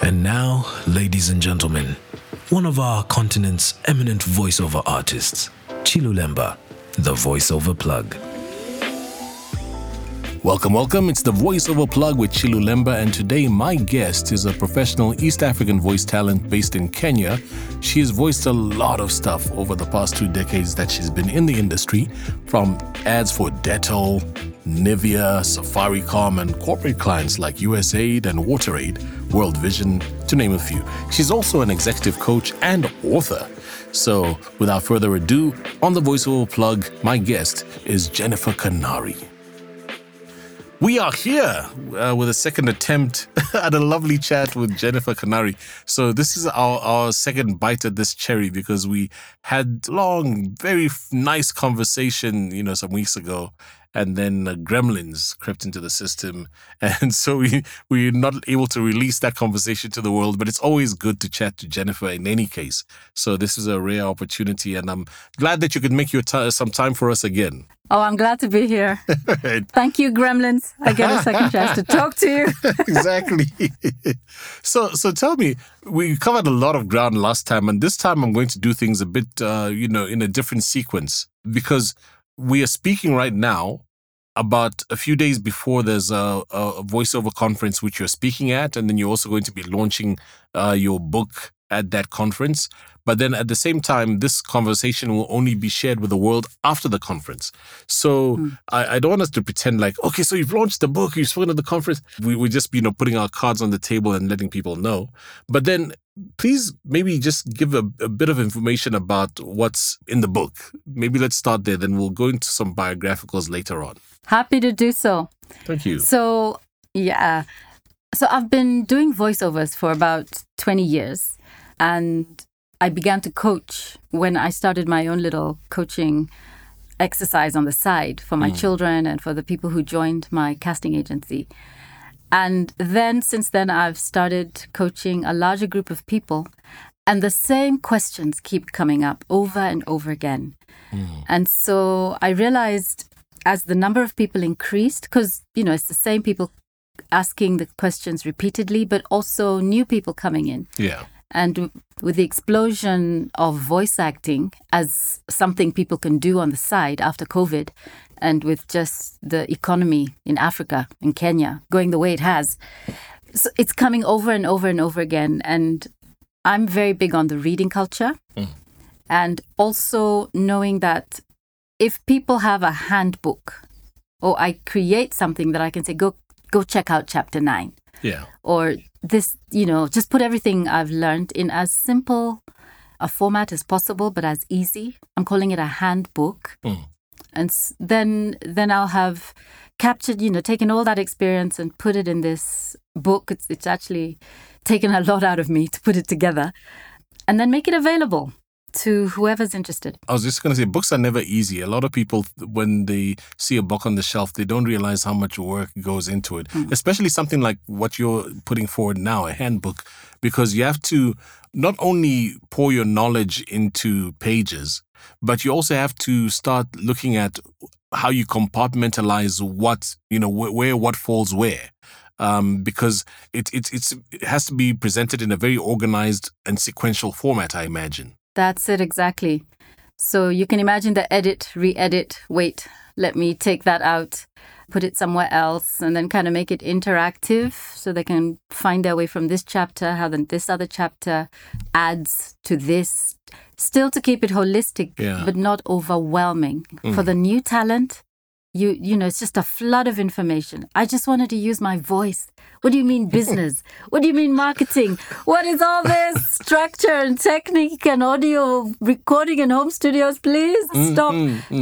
And now, ladies and gentlemen, one of our continent's eminent voiceover artists, Chilulemba, the voiceover plug. Welcome. It's the voiceover plug with Chilulemba, and today my guest is a professional East African voice talent based in Kenya. She has voiced a lot of stuff over the past 2 decades that she's been in the industry, from ads for Dettol, Nivea, Safaricom, and corporate clients like USAID and WaterAid, World Vision, to name a few. She's also an executive coach and author. So, without further ado, on the voiceover plug, my guest is Jennifer Kanari. We are here with a second attempt at a lovely chat with Jennifer Kanari. So this is our second bite at this cherry, because we had long, very nice conversation, some weeks ago. And then gremlins crept into the system. And so we're not able to release that conversation to the world. But it's always good to chat to Jennifer in any case. So this is a rare opportunity. And I'm glad that you could make some time for us again. Oh, I'm glad to be here. Right. Thank you, gremlins. I get a second chance to talk to you. Exactly. So tell me, we covered a lot of ground last time. And this time I'm going to do things a bit, in a different sequence. Because we are speaking right now about a few days before there's a voiceover conference which you're speaking at, and then you're also going to be launching your book at that conference. But then at the same time, this conversation will only be shared with the world after the conference. So I don't want us to pretend like, okay, so you've launched the book, you've spoken at the conference. We're just, putting our cards on the table and letting people know. But then please maybe just give a bit of information about what's in the book. Maybe let's start there, then we'll go into some biographicals later on. Happy to do so. Thank you. So I've been doing voiceovers for about 20 years. And I began to coach when I started my own little coaching exercise on the side for my children and for the people who joined my casting agency. And then since then, I've started coaching a larger group of people. And the same questions keep coming up over and over again. And so I realized as the number of people increased, because, it's the same people asking the questions repeatedly, but also new people coming in. Yeah. And with the explosion of voice acting as something people can do on the side after COVID, and with just the economy in Africa, in Kenya, going the way it has, so it's coming over and over and over again. And I'm very big on the reading culture. And also knowing that if people have a handbook, or I create something that I can say, go check out chapter 9. Yeah. Or this, just put everything I've learned in as simple a format as possible, but as easy. I'm calling it a handbook. And then I'll have captured, taken all that experience and put it in this book. It's actually taken a lot out of me to put it together, and then make it available to whoever's interested. I was just going to say, books are never easy. A lot of people, when they see a book on the shelf, they don't realize how much work goes into it, especially something like what you're putting forward now, a handbook, because you have to not only pour your knowledge into pages, but you also have to start looking at how you compartmentalize what, where what falls where. Because it has to be presented in a very organized and sequential format, I imagine. That's it, exactly. So you can imagine the edit, re-edit, wait, let me take that out, put it somewhere else, and then kind of make it interactive so they can find their way from this chapter, how then this other chapter adds to this. Still to keep it holistic, but not overwhelming. For the new talent, it's just a flood of information. I just wanted to use my voice. What do you mean business? What do you mean marketing? What is all this structure and technique and audio recording in home studios? Please stop.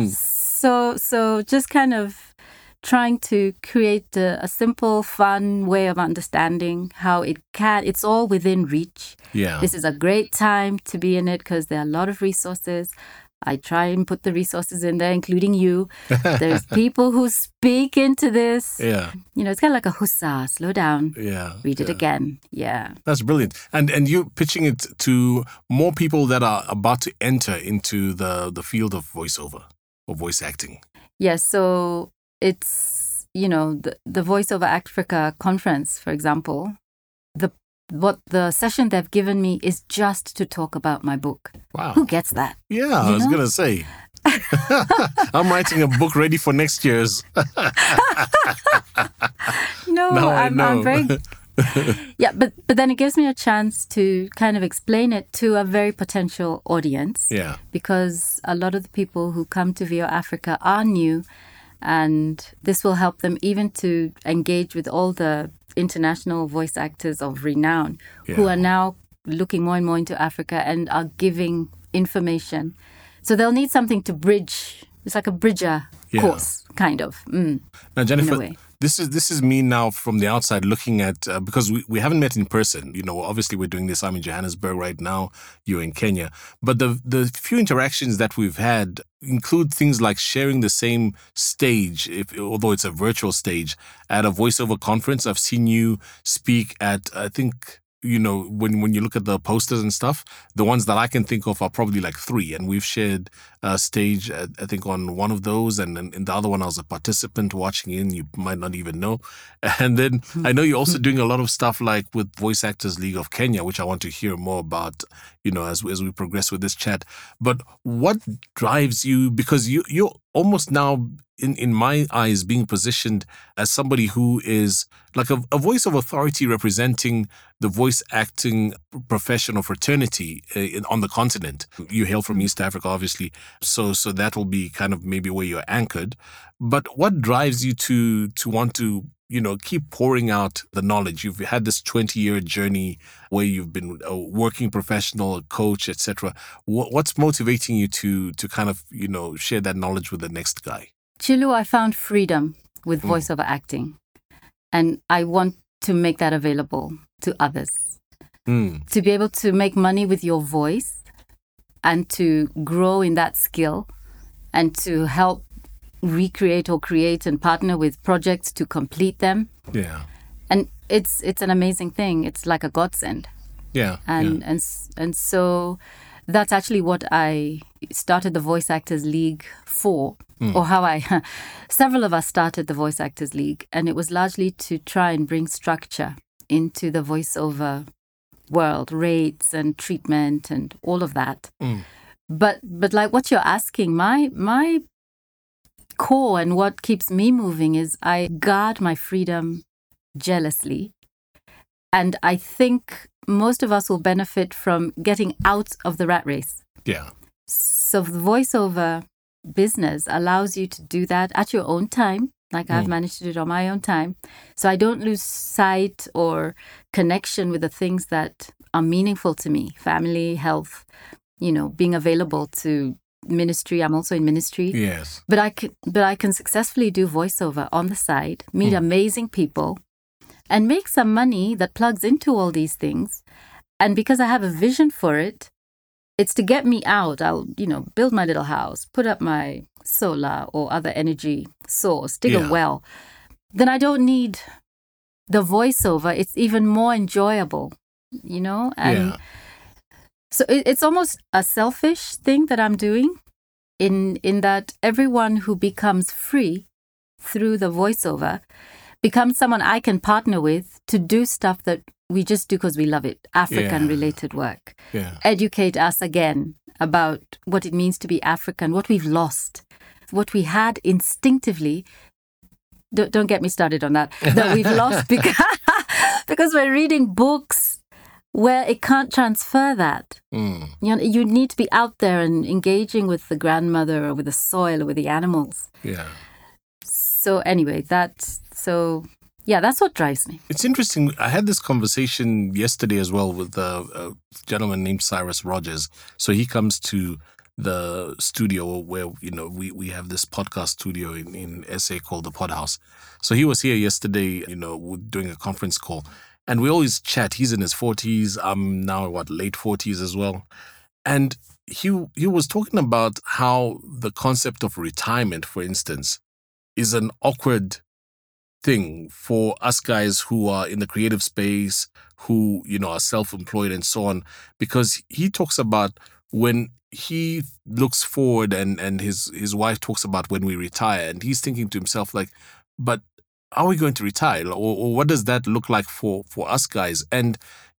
So just kind of trying to create a simple, fun way of understanding how it's all within reach. Yeah. This is a great time to be in it because there are a lot of resources. I try and put the resources in there, including you. There's people who speak into this. Yeah. It's kind of like a hussa. Slow down. Yeah. Read it again. Yeah. That's brilliant. And you're pitching it to more people that are about to enter into the field of voiceover or voice acting. Yes. So it's, the Voice Over Africa conference, for example. The what the session they've given me is just to talk about my book. Wow. Who gets that? Yeah, I was know? going to say. I'm writing a book ready for next year's. No, Now I know. I'm very... Yeah, but then it gives me a chance to kind of explain it to a very potential audience. Yeah. Because a lot of the people who come to VO Africa are new, and this will help them even to engage with all the international voice actors of renown who Yeah. are now looking more and more into Africa and are giving information. So they'll need something to bridge. It's like a bridger Yeah. course, kind of. Now, Jennifer, way. this is me now from the outside looking at, because we haven't met in person. You know, obviously we're doing this. I'm in Johannesburg right now. You're in Kenya. But the few interactions that we've had include things like sharing the same stage, although it's a virtual stage, at a voiceover conference. I've seen you speak at, I think, you know, when you look at the posters and stuff, the ones that I can think of are probably like 3. And we've shared a stage, I think, on one of those. And then in the other one, I was a participant watching in. You might not even know. And then I know you're also doing a lot of stuff like with Voice Actors League of Kenya, which I want to hear more about, you know, as we progress with this chat. But what drives you? Because you're almost now, in my eyes, being positioned as somebody who is like a voice of authority representing the voice acting profession or fraternity on the continent. You hail from East Africa, obviously, so that will be kind of maybe where you're anchored. But what drives you to want to, you know, keep pouring out the knowledge? You've had this 20-year journey where you've been a working professional, a coach, etc. What's motivating you to kind of, you know, share that knowledge with the next guy? Chilu, I found freedom with voiceover acting, and I want to make that available to others. To be able to make money with your voice and to grow in that skill and to help recreate or create and partner with projects to complete them. Yeah. And it's an amazing thing. It's like a godsend. Yeah. And so that's actually what I started the Voice Actors League for, or how several of us started the Voice Actors League, and it was largely to try and bring structure into the voiceover world, rates and treatment and all of that. But like what you're asking, my core and what keeps me moving is I guard my freedom jealously, and I think most of us will benefit from getting out of the rat race. Yeah. So the voiceover business allows you to do that at your own time, like I've managed to do it on my own time. So I don't lose sight or connection with the things that are meaningful to me, family, health, you know, being available to ministry. I'm also in ministry. Yes. But I can successfully do voiceover on the side, meet amazing people, and make some money that plugs into all these things. And because I have a vision for it, it's to get me out. I'll, you know, build my little house, put up my solar or other energy source, dig a well. Then I don't need the voiceover. It's even more enjoyable, you know? And so it's almost a selfish thing that I'm doing in that everyone who becomes free through the voiceover becomes someone I can partner with to do stuff that we just do because we love it, African-related work. Yeah. Educate us again about what it means to be African, what we've lost, what we had instinctively. Don't get me started on that we've lost because we're reading books where it can't transfer that. You know, you need to be out there and engaging with the grandmother or with the soil or with the animals. Yeah. So anyway, that's what drives me. It's interesting. I had this conversation yesterday as well with a gentleman named Cyrus Rogers. So he comes to the studio where, you know, we have this podcast studio in SA called the Pod House. So he was here yesterday, you know, doing a conference call. And we always chat. He's in his 40s. I'm now, late 40s as well. And he was talking about how the concept of retirement, for instance, is an awkward thing for us guys who are in the creative space, who, you know, are self-employed and so on, because he talks about when he looks forward and his wife talks about when we retire, and he's thinking to himself like, but are we going to retire, or what does that look like for us guys? And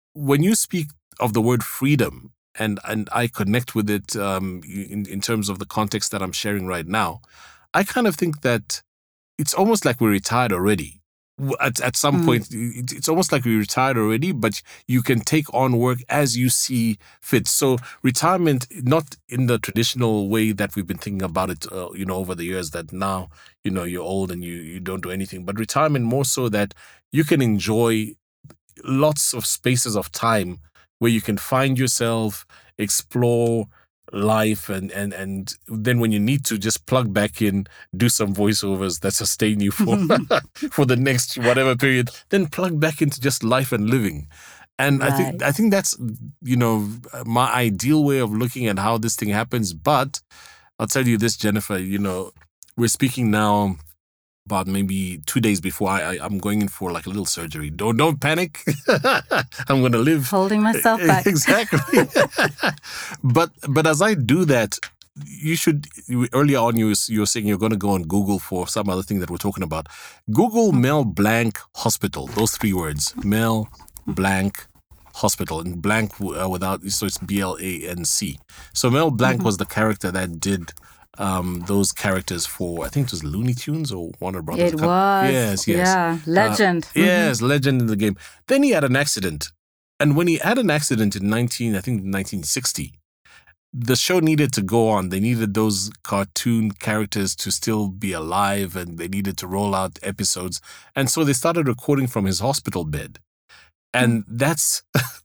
when you speak of the word freedom, and I connect with it in terms of the context that I'm sharing right now, I kind of think that it's almost like we're retired already. At some point, it's almost like we're retired already, but you can take on work as you see fit. So retirement, not in the traditional way that we've been thinking about it, over the years, that now, you're old and you don't do anything, but retirement more so that you can enjoy lots of spaces of time where you can find yourself, explore life, and then when you need to, just plug back in, do some voiceovers that sustain you for for the next whatever period, then plug back into just life and living. And Right. I think that's my ideal way of looking at how this thing happens. But I'll tell you this, Jennifer, we're speaking now about maybe 2 days before I'm going in for like a little surgery. Don't panic. I'm going to live. Holding myself back. Exactly. But as I do that, earlier on you were saying you're going to go on Google for some other thing that we're talking about. Google Mel Blanc Hospital. Those 3 words. Mel Blanc Hospital, and Blanc without, so it's BLANC. So Mel Blanc was the character that did those characters for, I think it was Looney Tunes or Warner Brothers. It was. Yes. Yeah, legend. Yes, legend in the game. Then he had an accident. And when he had an accident in 1960, the show needed to go on. They needed those cartoon characters to still be alive, and they needed to roll out episodes. And so they started recording from his hospital bed. And that's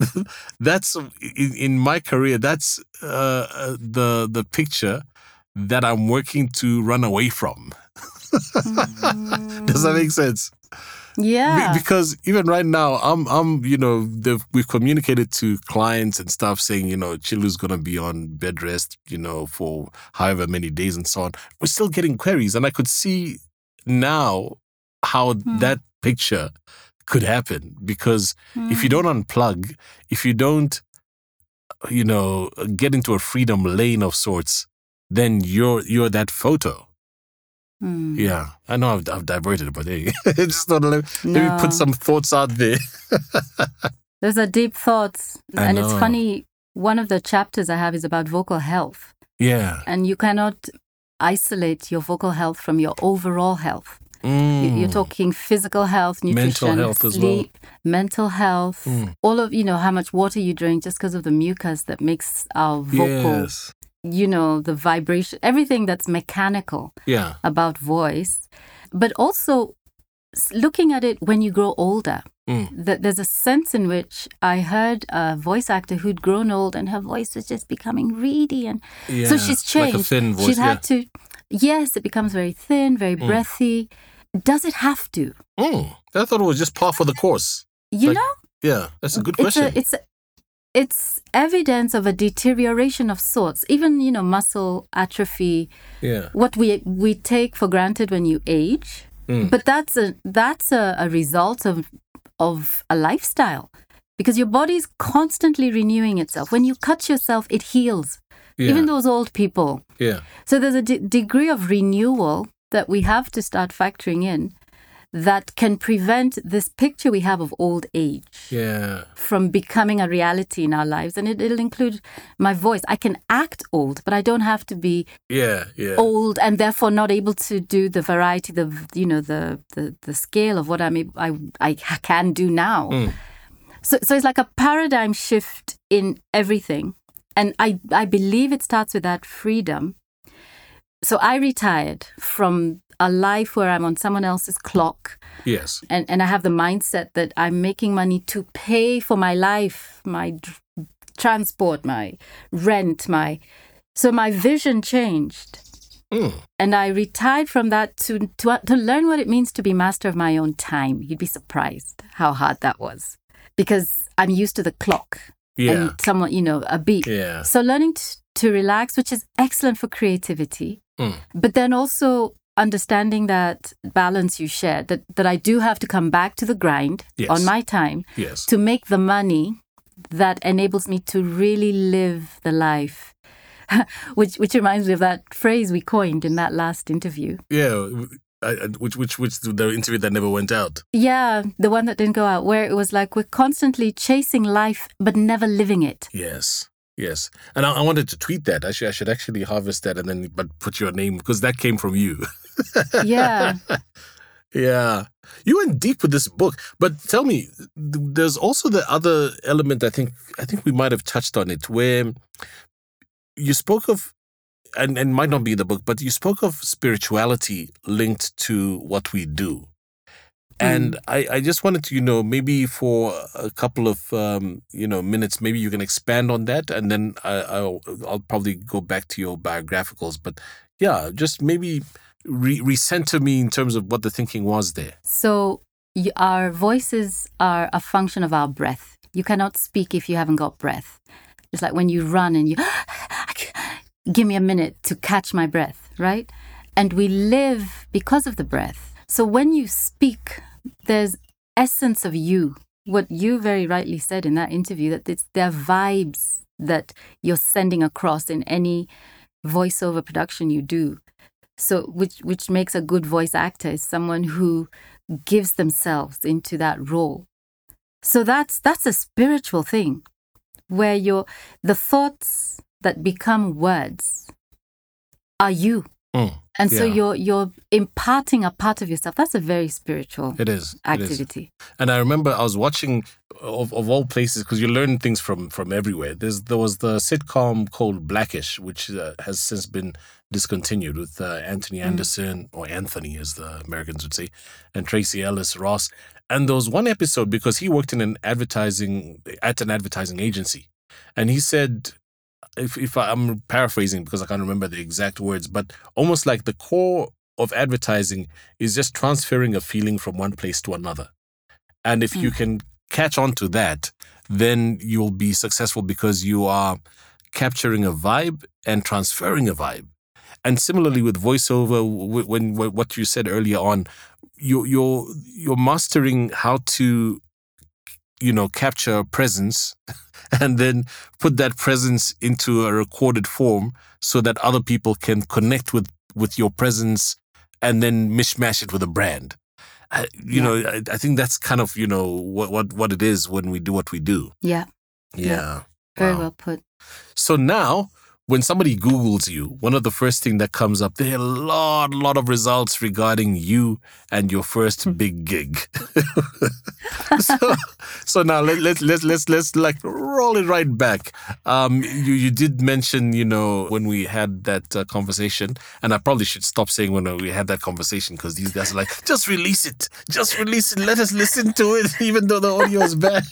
in my career, that's the picture that I'm working to run away from. Does that make sense? Yeah. Because even right now, we've communicated to clients and stuff saying, Chilu's going to be on bed rest, for however many days and so on. We're still getting queries. And I could see now how that picture could happen. Because if you don't unplug, if you don't, get into a freedom lane of sorts, then you're that photo. Yeah, I know I've diverted, but hey, just thought let me put some thoughts out there. Those are deep thoughts. I And know. it's funny, one of the chapters I have is about vocal health. Yeah. And you cannot isolate your vocal health from your overall health. You're talking physical health, nutrition, Mental health as sleep, mental health, all of, how much water you drink, just because of the mucus that makes our vocal, Yes. the vibration, everything that's mechanical Yeah. about voice. But also looking at it when you grow older, that there's a sense in which I heard a voice actor who'd grown old and her voice was just becoming reedy. And Yeah. so she's changed. Like a thin voice. She's had to, yes, it becomes very thin, very breathy. Does it have to? I thought it was just par for the course. You know? Yeah, that's a good question. It's evidence of a deterioration of sorts. Even, muscle atrophy, Yeah. what we take for granted when you age. But that's a result of a lifestyle, because your body's constantly renewing itself. When you cut yourself, it heals. Yeah. Even those old people. Yeah. So there's a degree of renewal that we have to start factoring in that can prevent this picture we have of old age Yeah. from becoming a reality in our lives. And it'll include my voice. I can act old, but I don't have to be Yeah. Yeah. old and therefore not able to do the variety, the scale of what I can do now. So it's like a paradigm shift in everything. And I believe it starts with that freedom. So I retired from a life where I'm on someone else's clock. Yes. And I have the mindset that I'm making money to pay for my life, my transport, my rent, so my vision changed. And I retired from that to learn what it means to be master of my own time. You'd be surprised how hard that was, because I'm used to the clock. Yeah. And someone, a beat. Yeah. So learning to relax, which is excellent for creativity, but then also understanding that balance you shared, that I do have to come back to the grind on my time Yes. to make the money that enables me to really live the life. which reminds me of that phrase we coined in that last interview. Yeah. Which the interview that never went out. Yeah, the one that didn't go out, where it was like we're constantly chasing life but never living it. Yes. And I wanted to tweet that. I should actually harvest that and then put your name, because that came from you. Yeah. Yeah. You went deep with this book. But tell me, there's also the other element, I think we might have touched on it, where you spoke of, and might not be in the book, but you spoke of spirituality linked to what we do. And I just wanted to, maybe for a couple of, minutes, maybe you can expand on that. And then I'll probably go back to your biographicals. But yeah, just maybe recenter me in terms of what the thinking was there. So our voices are a function of our breath. You cannot speak if you haven't got breath. It's like when you run and you, give me a minute to catch my breath, right? And we live because of the breath. So when you speak, there's essence of you. What you very rightly said in that interview, that there are vibes that you're sending across in any voiceover production you do. So which makes a good voice actor is someone who gives themselves into that role. So that's a spiritual thing, where the thoughts that become words are you. And so you're imparting a part of yourself. That's a very spiritual activity. It is. And I remember I was watching, of all places, because you learn things from everywhere. There was the sitcom called Blackish, which has since been discontinued, with Anthony Anderson, or Anthony as the Americans would say, and Tracy Ellis Ross. And there was one episode, because he worked at an advertising agency, and he said, if I'm paraphrasing because I can't remember the exact words, but almost like the core of advertising is just transferring a feeling from one place to another. And if you can catch on to that, then you'll be successful, because you are capturing a vibe and transferring a vibe. And similarly with voiceover, when what you said earlier on, you're mastering how to, capture presence and then put that presence into a recorded form so that other people can connect with your presence and then mishmash it with a brand. I think that's kind of, what it is when we do what we do. Yeah. Very well put. So now, when somebody Googles you, one of the first things that comes up, there are a lot of results regarding you and your first big gig. So now let's like roll it right back. You did mention, when we had that conversation, and I probably should stop saying when we had that conversation, because these guys are like, just release it, let us listen to it, even though the audio is bad.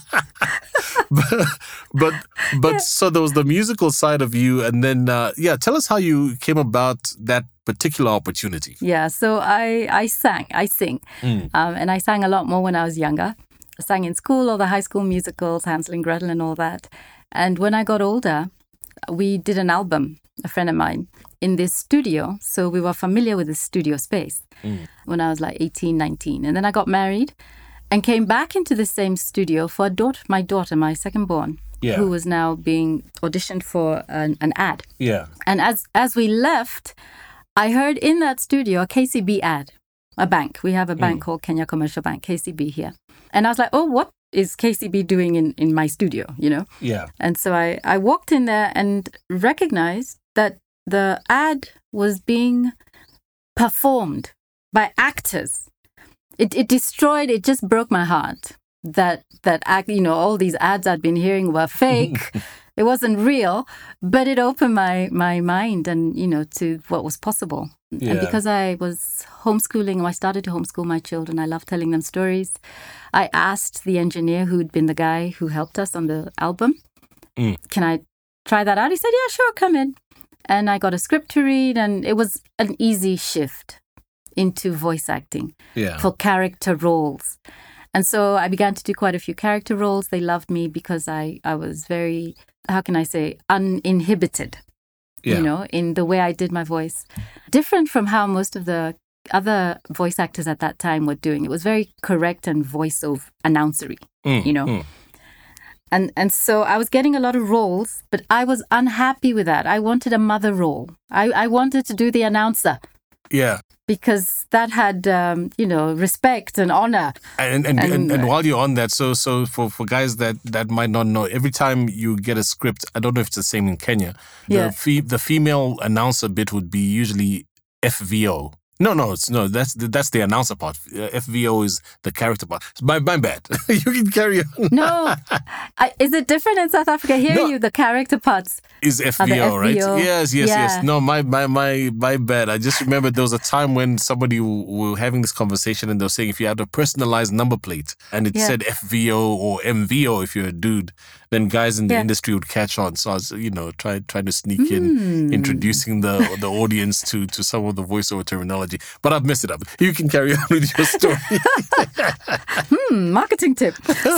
But so there was the musical side of you, and then tell us how you came about that particular opportunity. Yeah, so I sing, and I sang a lot more when I was younger. I sang in school, all the high school musicals, Hansel and Gretel and all that. And when I got older, we did an album, a friend of mine, in this studio. So we were familiar with the studio space when I was like 18, 19. And then I got married and came back into the same studio for my daughter, my second born, who was now being auditioned for an ad. Yeah. And as we left, I heard in that studio a KCB ad, a bank. We have a bank called Kenya Commercial Bank, KCB here. And I was like, oh, what is KCB doing in my studio, Yeah. And so I walked in there and recognized that the ad was being performed by actors. It just broke my heart that all these ads I'd been hearing were fake. It wasn't real, but it opened my mind and, to what was possible. Yeah. And because I was homeschooling, I started to homeschool my children. I love telling them stories. I asked the engineer who'd been the guy who helped us on the album, can I try that out? He said, yeah, sure, come in. And I got a script to read, and it was an easy shift into voice acting for character roles. And so I began to do quite a few character roles. They loved me because I was very, how can I say, uninhibited, in the way I did my voice. Different from how most of the other voice actors at that time were doing. It was very correct and voiceover announcery, And so I was getting a lot of roles, but I was unhappy with that. I wanted a mother role. I wanted to do the announcer. Yeah. because that had, respect and honor. And while you're on that, so for guys that might not know, every time you get a script, I don't know if it's the same in Kenya, Yeah. the female announcer bit would be usually FVO. That's the announcer part. FVO is the character part. My bad. You can carry on. No. Is it different in South Africa? The character parts is are the FVO, right? FVO. Yes. No, my bad. I just remember there was a time when somebody were having this conversation and they were saying if you had a personalized number plate and it said FVO or MVO if you're a dude, then guys in the industry would catch on. So I was, trying to sneak in, introducing the audience to some of the voiceover terminology. But I've messed it up. You can carry on with your story. Marketing tip.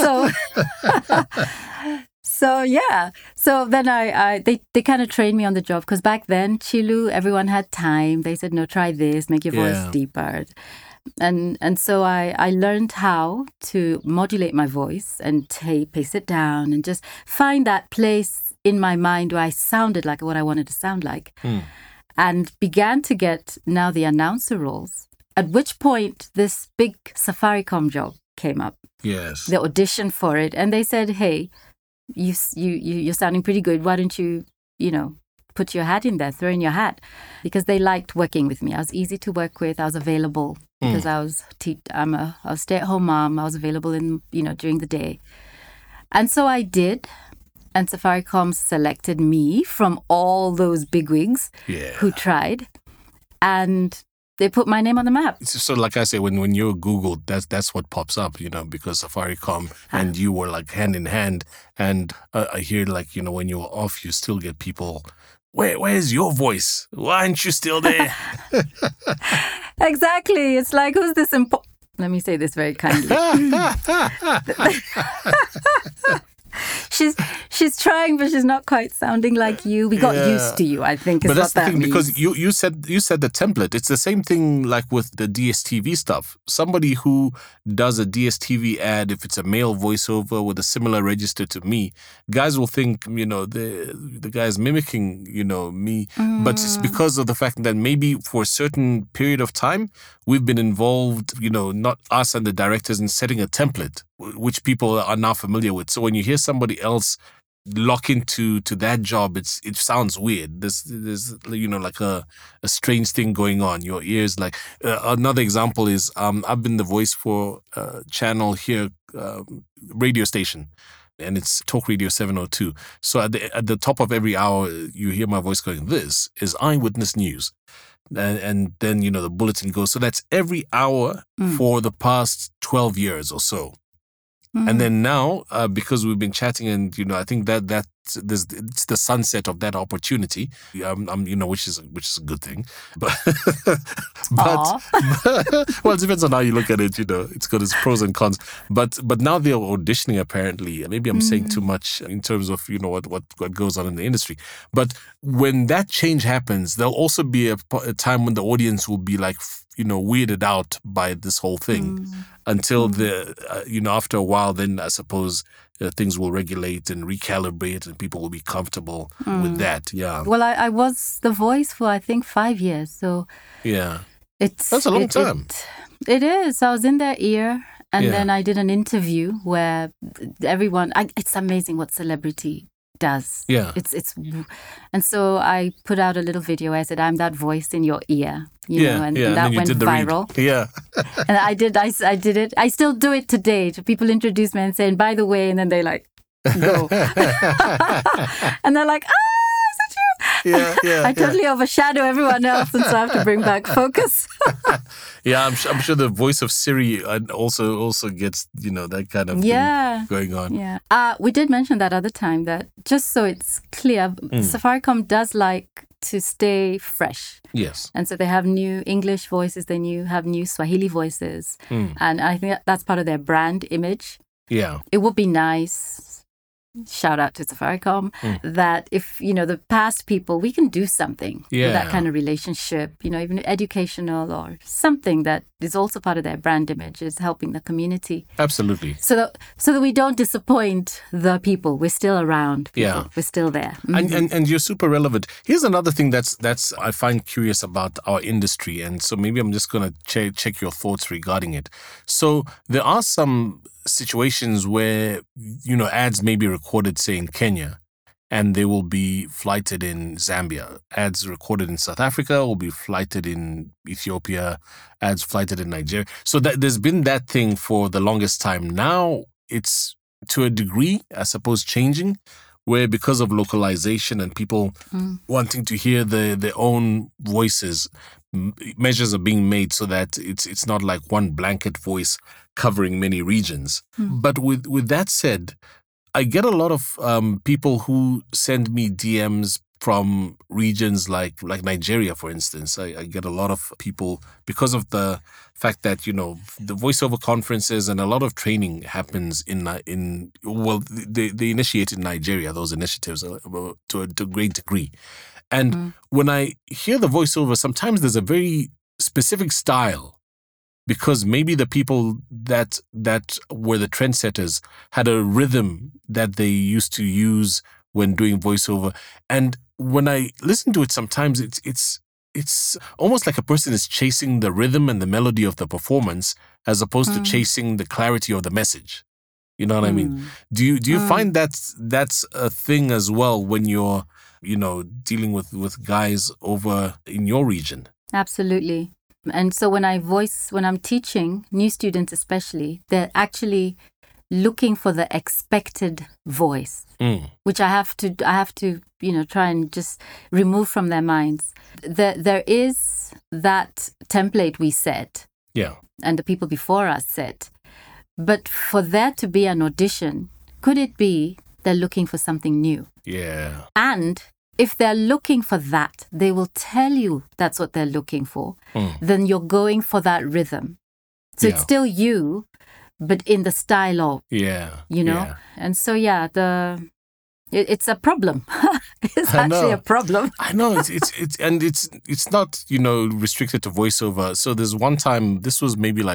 So then they kind of trained me on the job because back then, Chilu, everyone had time. They said, no, try this, make your voice deeper. And so I learned how to modulate my voice and pace it down and just find that place in my mind where I sounded like what I wanted to sound like. And began to get now the announcer roles, at which point this big Safaricom job came up. Yes. The audition for it. And they said, hey, you're sounding pretty good. Why don't you, put your hat in there, throw in your hat? Because they liked working with me. I was easy to work with. I was available because I was a stay-at-home mom. I was available during the day. And so I did. And Safaricom selected me from all those bigwigs who tried. And they put my name on the map. So like I say, when you're Googled, that's what pops up, because Safaricom and you were like hand in hand. And I hear like, when you were off, you still get people, where's your voice? Why aren't you still there? Exactly. It's like, who's this Let me say this very kindly. She's trying, but she's not quite sounding like you. We got used to you, I think, is but that's what that the thing, means. because you said the template. It's the same thing like with the DSTV stuff. Somebody who does a DSTV ad, if it's a male voiceover with a similar register to me, guys will think, the guy's mimicking, me. But it's because of the fact that maybe for a certain period of time, we've been involved, not us and the directors, in setting a template, which people are now familiar with. So when you hear somebody else lock into that job, it sounds weird. There's like a strange thing going on. Your ears like another example is I've been the voice for a channel here, radio station, and it's Talk Radio 702. So at the top of every hour, you hear my voice going, "This is Eyewitness News." And then, the bulletin goes. So that's every hour for the past 12 years or so. And then now, because we've been chatting, and I think that it's the sunset of that opportunity. Which is a good thing. But well, it depends on how you look at it. It's got its pros and cons. But now they're auditioning. Apparently, maybe I'm saying too much in terms of what goes on in the industry. But when that change happens, there'll also be a time when the audience will be like, weirded out by this whole thing until after a while, then I suppose things will regulate and recalibrate and people will be comfortable with that. Yeah. Well, I was the voice for, I think, 5 years. So yeah, that's a long time. It is. I was in their ear. And then I did an interview where everyone, it's amazing what celebrity does. Yeah. And so I put out a little video where I said, I'm that voice in your ear. And that went viral. Read. Yeah. And I did it. I still do it today. People introduce me and say, and by the way, and then they like go. And they're like, is that you? I totally overshadow everyone else, and so I have to bring back focus. Yeah, I'm sure the voice of Siri also gets, that kind of thing going on. Yeah. We did mention that other time that, just so it's clear, Safaricom does like to stay fresh. Yes. And so they have new English voices, they have new Swahili voices. And I think that's part of their brand image. Yeah. It would be nice shout out to Safaricom, that if, the past people, we can do something with that kind of relationship, even educational or something that is also part of their brand image, is helping the community. Absolutely. So that we don't disappoint the people. We're still around. People. Yeah. We're still there. And you're super relevant. Here's another thing that's I find curious about our industry. And so maybe I'm just going to check your thoughts regarding it. So there are some situations where, ads may be recorded, say, in Kenya, and they will be flighted in Zambia. Ads recorded in South Africa will be flighted in Ethiopia. Ads flighted in Nigeria. So that there's been that thing for the longest time. Now it's, to a degree, I suppose, changing, where because of localization and people wanting to hear their own voices, measures are being made so that it's not like one blanket voice covering many regions. But with that said, I get a lot of people who send me DMs from regions like Nigeria, for instance. I get a lot of people because of the fact that, the voiceover conferences and a lot of training happens they initiate in Nigeria, those initiatives to a great degree. And when I hear the voiceover, sometimes there's a very specific style, because maybe the people that were the trendsetters had a rhythm that they used to use when doing voiceover. And when I listen to it, sometimes it's almost like a person is chasing the rhythm and the melody of the performance as opposed to chasing the clarity of the message. You know what I mean? Do you find that's a thing as well when you're, dealing with guys over in your region? Absolutely. And so when I'm teaching new students especially, they're actually looking for the expected voice, which I have to try and just remove from their minds. There is that template we set, and the people before us set. But for there to be an audition, could it be they're looking for something new? Yeah. And if they're looking for that, they will tell you that's what they're looking for. Then you're going for that rhythm. So it's still you, but in the style of, Yeah. And so, it's a problem. It's actually a problem. I know it's not, restricted to voiceover. So there's one time, this was maybe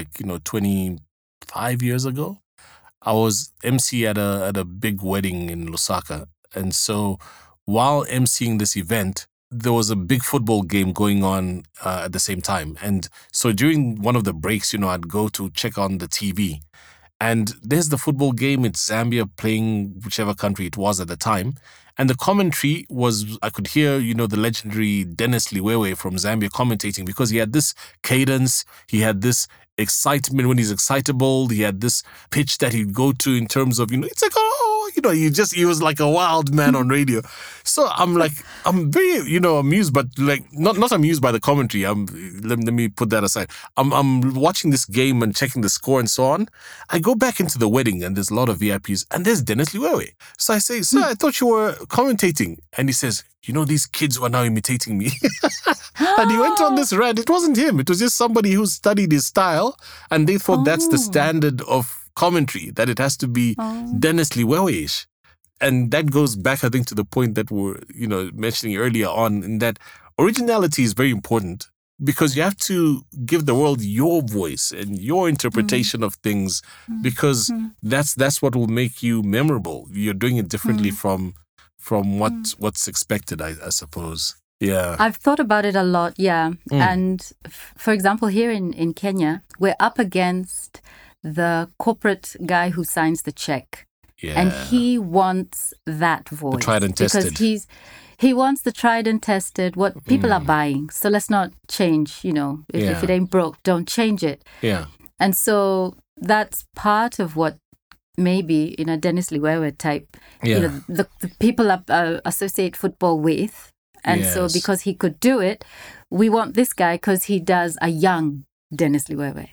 25 years ago, I was MC at a big wedding in Lusaka. And so while emceeing this event, there was a big football game going on at the same time. And so during one of the breaks, I'd go to check on the TV. And there's the football game. It's Zambia playing whichever country it was at the time. And the commentary was, I could hear, the legendary Dennis Liwewe from Zambia commentating, because he had this cadence, he had this excitement when he's excitable, he had this pitch that he'd go to in terms of, it's like, he was like a wild man on radio. So I'm very, amused, but not amused by the commentary. Let me put that aside. I'm watching this game and checking the score and so on. I go back into the wedding and there's a lot of VIPs and there's Dennis Liwewe. So I say, sir, I thought you were commentating. And he says, these kids were now imitating me. And he went on this rant. It wasn't him. It was just somebody who studied his style, and they thought that's the standard of commentary, that it has to be Dennis Liwewe-ish. And that goes back, I think, to the point that we're, mentioning earlier on, in that originality is very important, because you have to give the world your voice and your interpretation of things, because that's what will make you memorable. You're doing it differently from what's expected, I suppose. Yeah. I've thought about it a lot, yeah. And for example, here in Kenya, we're up against the corporate guy who signs the check. Yeah. And he wants that voice. The tried and tested. Because he wants the tried and tested, what people are buying. So let's not change, if it ain't broke, don't change it. Yeah. And so that's part of what maybe in a Dennis Liwewe type, the people associate football with. And so because he could do it, we want this guy because he does a young Dennis Liwewe,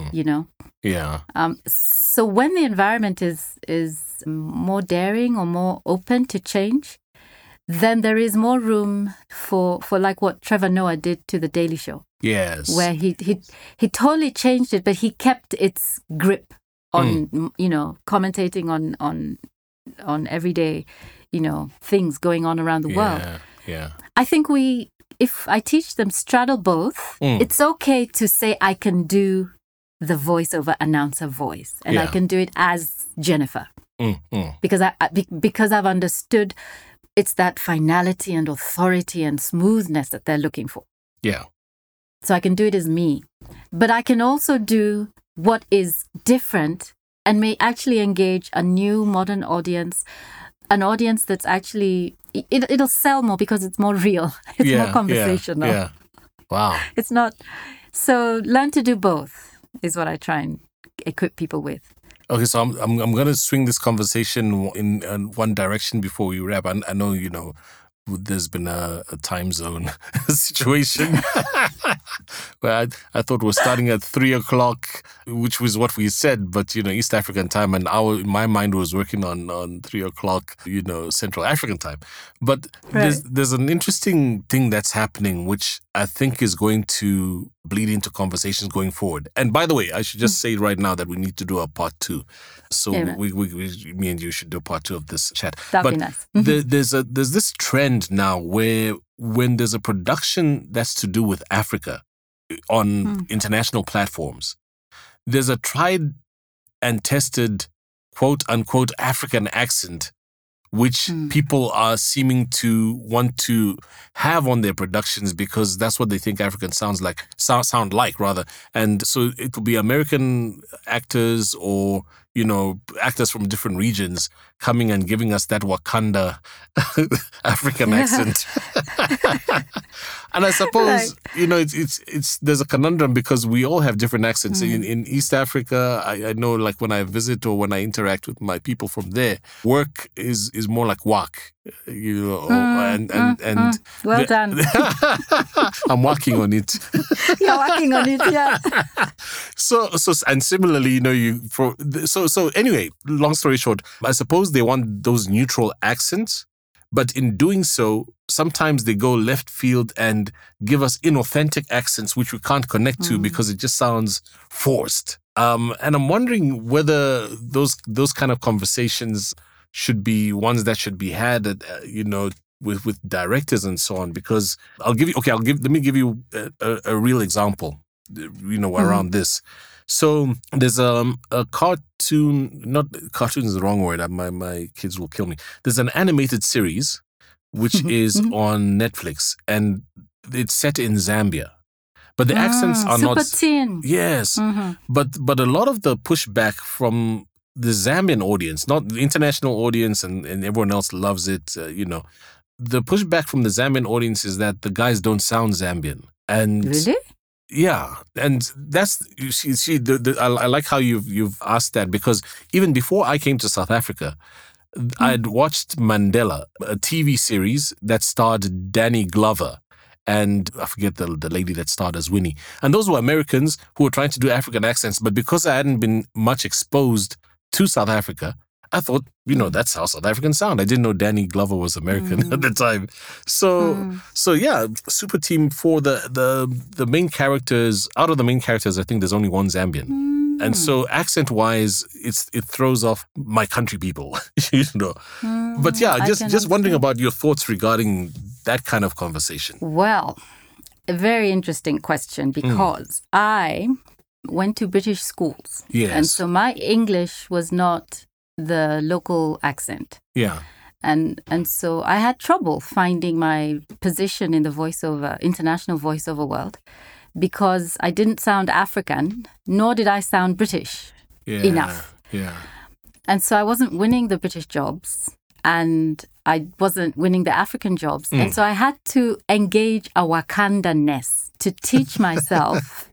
Yeah. So when the environment is more daring or more open to change, then there is more room for like what Trevor Noah did to The Daily Show. Yes. Where he totally changed it, but he kept its grip on, commentating on on everyday, things going on around the world. Yeah. I think if I teach them straddle both, it's okay to say I can do the voiceover announcer voice, and I can do it as Jennifer, because I've understood it's that finality and authority and smoothness that they're looking for. Yeah. So I can do it as me, but I can also do what is different and may actually engage a new modern audience, an audience that's actually, it'll sell more because it's more real. It's more conversational. Yeah. Wow. It's not. So learn to do both is what I try and equip people with. Okay, so I'm going to swing this conversation in one direction before we wrap. I know, there's been a time zone situation where I thought we're starting at 3:00, which was what we said, but East African time, and my mind was working on 3:00, Central African time. But there's an interesting thing that's happening, which I think is going to bleed into conversations going forward. And by the way, I should just say right now that we need to do a part 2. So me and you should do part 2 of this chat. That'd be nice. There's this trend now where when there's a production that's to do with Africa on international platforms, there's a tried and tested quote unquote African accent which people are seeming to want to have on their productions because that's what they think African sound like. And so it could be American actors or, actors from different regions coming and giving us that Wakanda African accent. And I suppose, it's there's a conundrum because we all have different accents. In East Africa, I know like when I visit or when I interact with my people from there, work is more like wak, and well done. I'm working on it. You're working on it, yeah. So and similarly, so anyway, long story short, I suppose they want those neutral accents, but in doing so, sometimes they go left field and give us inauthentic accents which we can't connect to because it just sounds forced. And I'm wondering whether those kind of conversations should be ones that should be had at, with directors and so on. Because let me give you a real example, around this. So there's a cartoon, not cartoon is the wrong word. My kids will kill me. There's an animated series which is on Netflix, and it's set in Zambia. But the accents are not... Super teen. Yes. But a lot of the pushback from the Zambian audience, not the international audience, and everyone else loves it, the pushback from the Zambian audience is that the guys don't sound Zambian. And really? Yeah, and that's you see. I like how you've asked that because even before I came to South Africa, I'd watched Mandela, a TV series that starred Danny Glover, and I forget the lady that starred as Winnie. And those were Americans who were trying to do African accents, but because I hadn't been much exposed to South Africa, I thought, that's how South Africans sound. I didn't know Danny Glover was American at the time. So yeah, Super Team for the main characters, out of the main characters, I think there's only one Zambian. And so accent-wise, it throws off my country people, But yeah, just wondering about your thoughts regarding that kind of conversation. Well, a very interesting question because I went to British schools. Yes. And so my English was not the local accent. Yeah. And so I had trouble finding my position in the international voiceover world because I didn't sound African, nor did I sound British enough. Yeah. And so I wasn't winning the British jobs and I wasn't winning the African jobs. And so I had to engage a Wakanda-ness to teach myself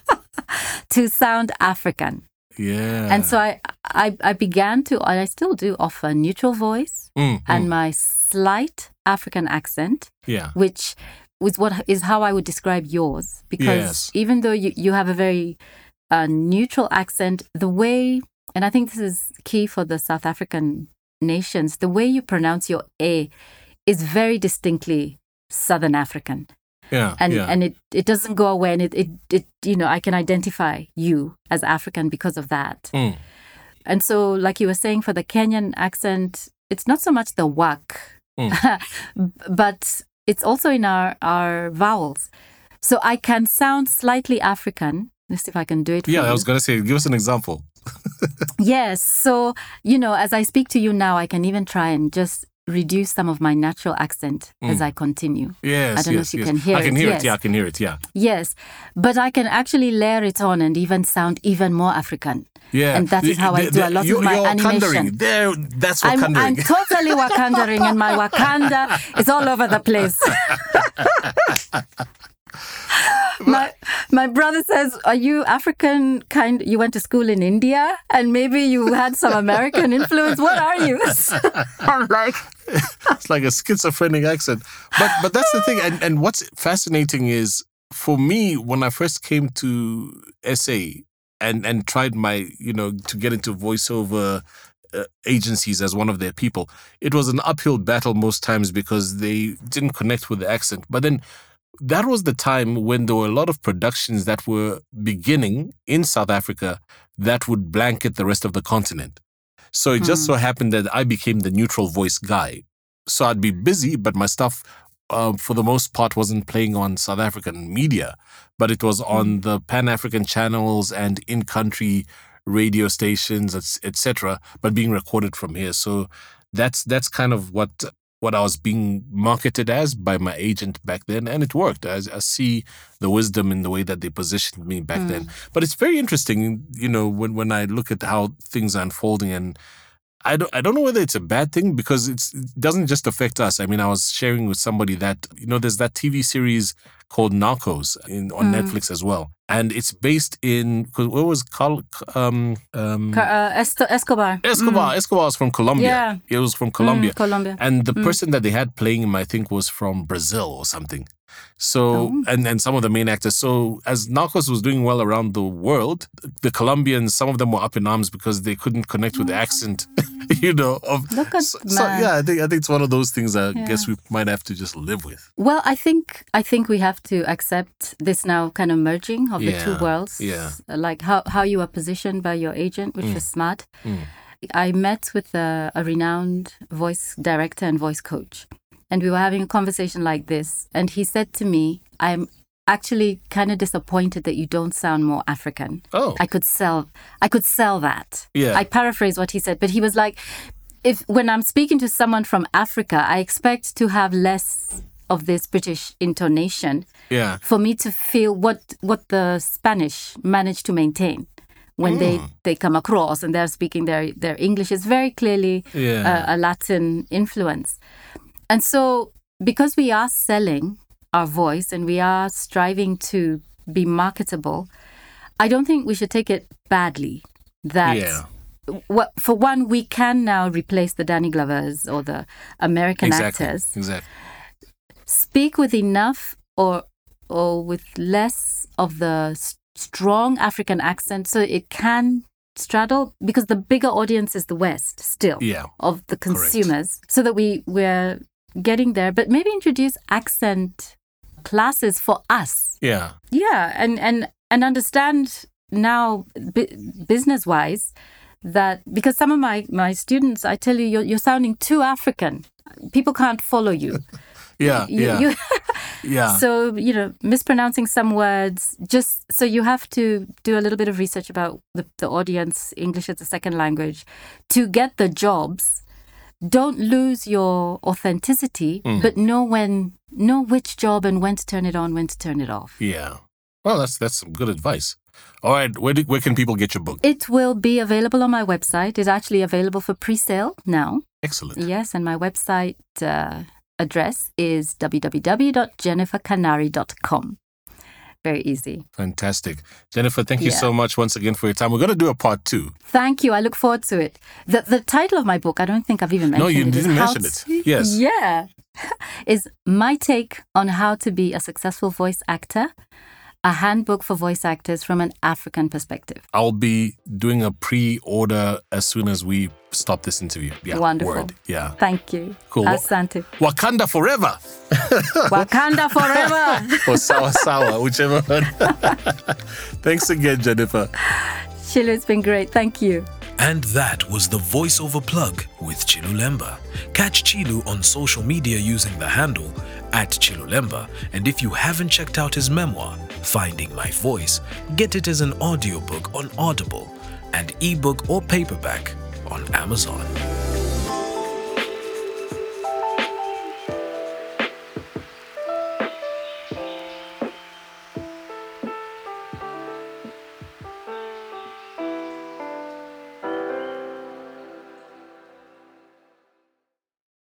to sound African. Yeah. And so I began to, and I still do, offer neutral voice and my slight African accent, which is how I would describe yours. Because even though you have a very neutral accent, the way, and I think this is key for the South African nations, the way you pronounce your A is very distinctly Southern African. And it doesn't go away, and it I can identify you as African because of that. And so, like you were saying, for the Kenyan accent, it's not so much the wak, but it's also in our vowels. So I can sound slightly African. Let's see if I can do it for you. Yeah, I was going to say, give us an example. Yes. So, as I speak to you now, I can even try and just reduce some of my natural accent as I continue. Yes, I don't know if you can hear it. I can hear Yes. it, yeah, I can hear it, yeah. Yes. But I can actually layer it on and even sound even more African. Yeah. And that is how I do a lot of my you're animation. Wakandering. That's I'm Wakandering. totally Wakandering, and my Wakanda is all over the place. My brother says, are you African kind? You went to school in India and maybe you had some American influence. What are you? I'm like... It's like a schizophrenic accent. But that's the thing. And what's fascinating is, for me, when I first came to SA and tried to get into voiceover agencies as one of their people, it was an uphill battle most times because they didn't connect with the accent. But then that was the time when there were a lot of productions that were beginning in South Africa that would blanket the rest of the continent. So it just so happened that I became the neutral voice guy. So I'd be busy, but my stuff, for the most part, wasn't playing on South African media, but it was on the Pan-African channels and in-country radio stations, etc., but being recorded from here. So that's kind of what I was being marketed as by my agent back then, and it worked. I see the wisdom in the way that they positioned me back then. But it's very interesting, when I look at how things are unfolding, and I don't know whether it's a bad thing because it doesn't just affect us. I mean, I was sharing with somebody that, there's that TV series called Narcos on Netflix as well. And it's based in, what was called? Escobar. Escobar was from Colombia. Yeah. It was from Colombia. Colombia. And the person that they had playing him, I think, was from Brazil or something. So, and some of the main actors. So as Narcos was doing well around the world, the Colombians, some of them were up in arms because they couldn't connect with the accent, Look at I think it's one of those things I guess we might have to just live with. Well, I think we have to accept this now kind of merging of the two worlds. Yeah. Like how you are positioned by your agent, which was smart. I met with a renowned voice director and voice coach. And we were having a conversation like this. And he said to me, I'm actually kind of disappointed that you don't sound more African. Oh. I could sell that. Yeah. I paraphrase what he said, but he was like, when I'm speaking to someone from Africa, I expect to have less of this British intonation for me to feel what the Spanish managed to maintain when they come across and they're speaking their English is very clearly a Latin influence. And so because we are selling our voice and we are striving to be marketable, I don't think we should take it badly that for one, we can now replace the Danny Glovers or the American actors. Exactly. Speak with enough or with less of the strong African accent so it can straddle, because the bigger audience is the West still of the consumers. Correct. So that we're getting there, but maybe introduce accent classes for us. Yeah. Yeah, and understand now business-wise that, because some of my students, I tell you, you're sounding too African. People can't follow you. Yeah. So, mispronouncing some words, just so you have to do a little bit of research about the audience, English as a second language, to get the jobs. Don't lose your authenticity, but know which job and when to turn it on, when to turn it off. Yeah. Well, that's some good advice. All right, where can people get your book? It will be available on my website. It's actually available for pre-sale now. Excellent. Yes, and my website address is www.jennifercanary.com. Very easy. Fantastic. Jennifer, thank you so much once again for your time. We're going to do a part 2. Thank you. I look forward to it. The title of my book, I don't think I've even mentioned it. No, you didn't mention it. Yes. Yeah. Is My Take on How to Be a Successful Voice Actor, a handbook for voice actors from an African perspective. I'll be doing a pre-order as soon as we stop this interview. Yeah, wonderful. Word. Yeah. Thank you. Cool. Asante. Wakanda forever. Wakanda forever. Or sawa, whichever one. Thanks again, Jennifer. Chilu, it's been great. Thank you. And that was the voiceover plug with Chilulemba. Catch Chilu on social media using the handle @Chilulemba, and if you haven't checked out his memoir, Finding My Voice, get it as an audiobook on Audible and ebook or paperback on Amazon.